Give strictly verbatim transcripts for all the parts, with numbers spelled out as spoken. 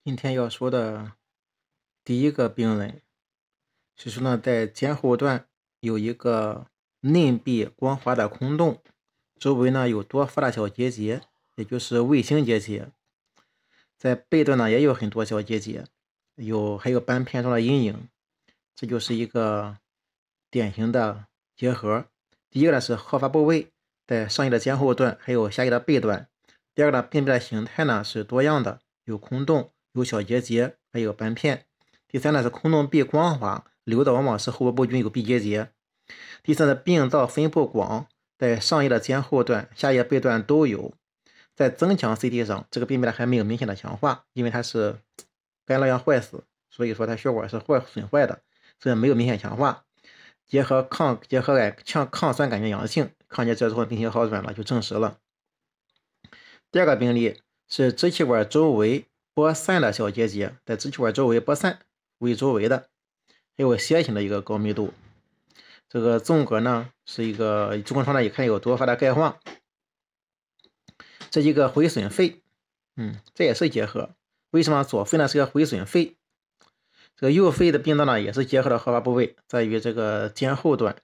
今天要说的第一个病人是说呢，在肩后段有一个嫩壁光滑的空洞，周围呢有多发的小结节，也就是卫星结节。在背段呢也有很多小结节，有还有斑片状的阴影，这就是一个典型的结核。第一个呢是好发部位，在上叶的肩后段，还有下叶的背段。第二个呢，病变的形态呢是多样的，有空洞，有小结节，还有斑片。第三呢是空洞壁光滑，流的往往是后部菌有壁结节。第四呢，病灶分布广，在上叶的肩后段、下叶背段都有。在增强 C T 上，这个病变还没有明显的强化，因为它是干酪样坏死，所以说它血管是坏损坏的，所以没有明显强化。结合抗结合癌抗抗酸杆菌阳性，抗结之后病情好转了，就证实了。第二个病例是支气管周围播散的小结节，在支气管周围播散，为周围的，还有楔形的一个高密度。这个纵隔呢是一个直观上呢也看有多发的钙化。这一个毁损肺，嗯，这也是结核。为什么左肺呢是个毁损肺？这个右肺的病灶呢也是结核的好发部位，在于这个肩后端，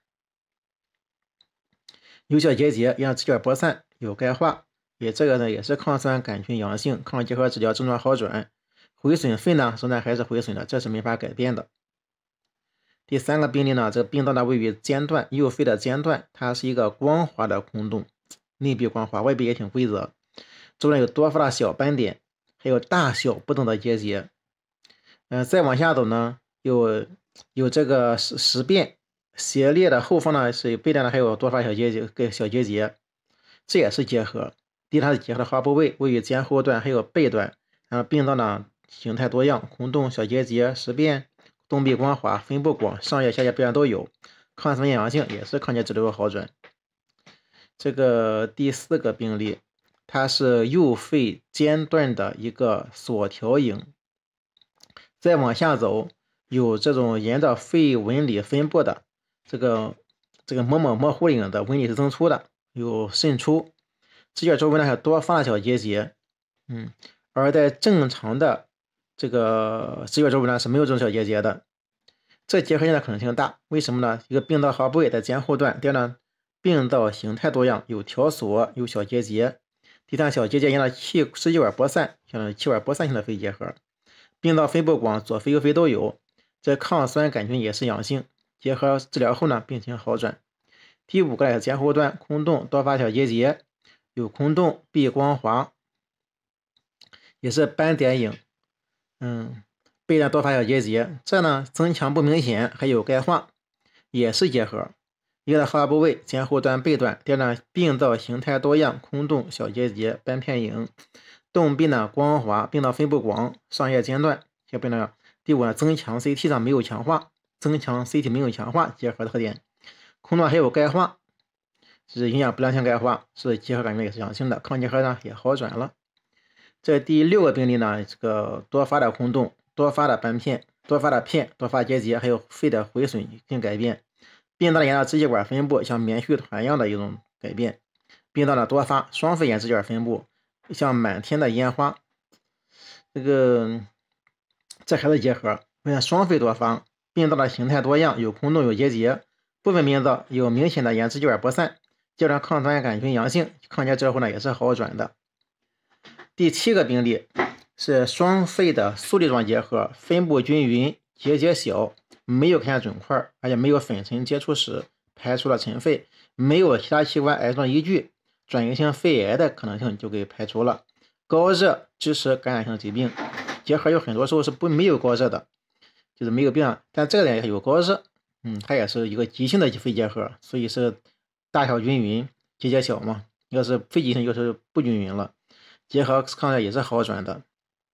有小结节，让支气管播散，有钙化。也这个呢也是抗酸杆菌阳性，抗结核治疗症状好转。毁损肺呢仍然还是毁损的，这是没法改变的。第三个病例呢，这个病灶呢位于尖段，右肺的尖段，它是一个光滑的空洞，内壁光滑，外壁也挺规则。周边有多发的小斑点，还有大小不等的结节。嗯、呃，再往下走呢，有有这个实实变斜裂的后方呢是背段呢还有多发小结节，小结节，这也是结核。第一，它是结核的好发部位，位于肩后段还有背段。然后病灶呢形态多样，空洞、小结节、实变、洞壁光滑，分布广，上叶下叶背段都有。抗酸阳性也是抗结治疗好转。这个第四个病例。它是右肺尖段的一个锁条影，再往下走，有这种沿着肺纹理分布的这个这个模模模糊影的纹理是增粗的，有渗出，支气管周围呢还有多发的小结节，嗯，而在正常的这个支气管周围呢是没有这种小结节的，这结核性的可能性大，为什么呢？一个病灶好发部位在肩后段，第二呢，病灶形态多样，有条索，有小结节。第三，小结节沿着气支气管播散，像气管播散性的肺结核，病灶分布广，左肺右肺都有。这抗酸杆菌也是阳性，结核治疗后呢，病情好转。第五个是肩后端空洞多发小结节，有空洞壁光滑，也是斑点影，嗯，背段多发小结节，这呢增强不明显，还有钙化，也是结核。一个的好发部位肩后端背段，第二呢病灶形态多样，空洞小结节斑片影，洞壁呢光滑，病灶分布广，上叶尖段小病呢。第五呢增强 C T 上没有强化，增强 C T 没有强化结核特点，空洞还有钙化，是营养不良性钙化，是结核杆菌也是阳性的，抗结核呢也好转了。这第六个病例呢，这个多发的空洞，多发的斑片，多发的片，多发结节，还有肺的毁损性改变。病灶沿着支气管分布，像棉絮团一样的一种改变。病灶的多发，双肺沿支气管分布，像满天的烟花。这个这还是结核，为啥双肺多发？病灶的形态多样，有空洞有结节，部分病灶有明显的沿支气管播散，加上抗酸杆菌阳性，抗结之后呢也是好转的。第七个病例是双肺的粟粒状结核，分布均匀，结节小。没有看见肿块，而且没有粉尘接触史，排除了尘肺，没有其他器官癌症依据，转移性肺癌的可能性就给排除了。高热支持感染性疾病，结核有很多时候是不没有高热的，就是没有病，但这个人有高热，嗯，它也是一个急性的肺结核，所以是大小均匀，结节小嘛。要是非急性就是不均匀了，结核抗热也是好转的。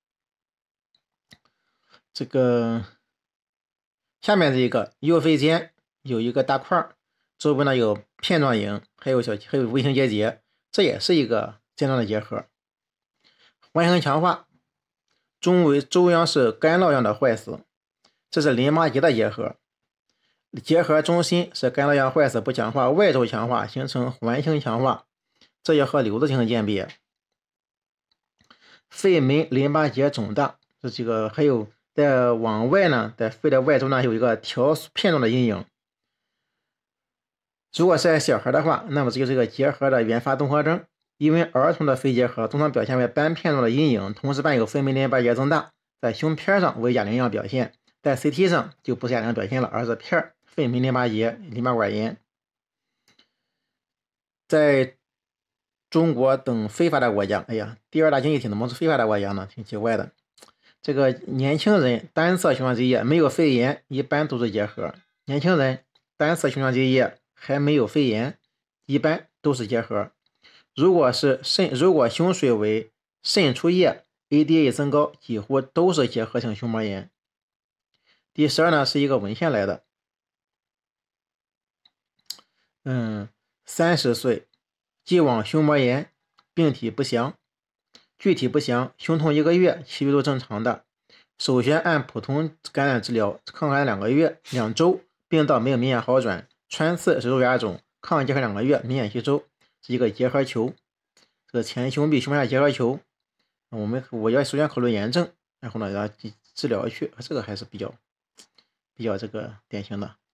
这个。下面这一个右肺尖有一个大块，周围呢有片状影，还有小还有微型结节，这也是一个尖状的结核。环形强化，中为中央是干酪样的坏死，这是淋巴结的结核。结核中心是干酪样坏死不强化，外周强化形成环形强化，这也和瘤子进行鉴别。肺门淋巴结肿大， 是这个还有在往外呢，在肺的外周呢有一个条片状的阴影。如果是在小孩的话，那么这就是一个结核的原发综合征。因为儿童的肺结核通常表现为斑片状的阴影，同时伴有分泌淋巴结增大，在胸片上为哑铃样表现，在 C T 上就不是哑铃表现了，而是片分泌淋巴结、淋巴管炎。在中国等非发达国家，哎呀，第二大经济体怎么是非发达国家呢？挺奇怪的。这个年轻人单侧胸腔积液没有肺炎，一般都是结核；年轻人单侧胸腔积液还没有肺炎，一般都是结核。如果是肾，如果胸水为渗出液 A D A 增高，几乎都是结核性胸膜炎。第十二呢是一个文献来的，嗯，三十岁既往胸膜炎，病体不详，具体不详，胸痛一个月，其余都正常的。首先按普通感染治疗，抗感染两个月两周，病灶没有明显好转，穿刺是肉芽肿，抗结核两个月，明显吸收，是一个结核球。这个前胸壁胸膜下结核球，我们我要首先考虑炎症，然后呢要治疗去，这个还是比较比较这个典型的。